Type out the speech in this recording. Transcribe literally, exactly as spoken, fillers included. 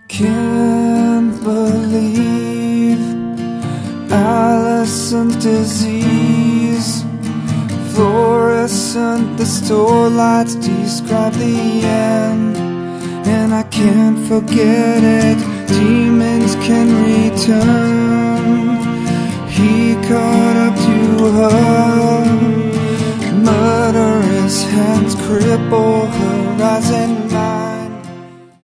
Can't believe Allison's disease. Fluorescent, the store lights describe the end, and I can't forget it. Demons can return. He caught up to her. Murderous hands cripple her rising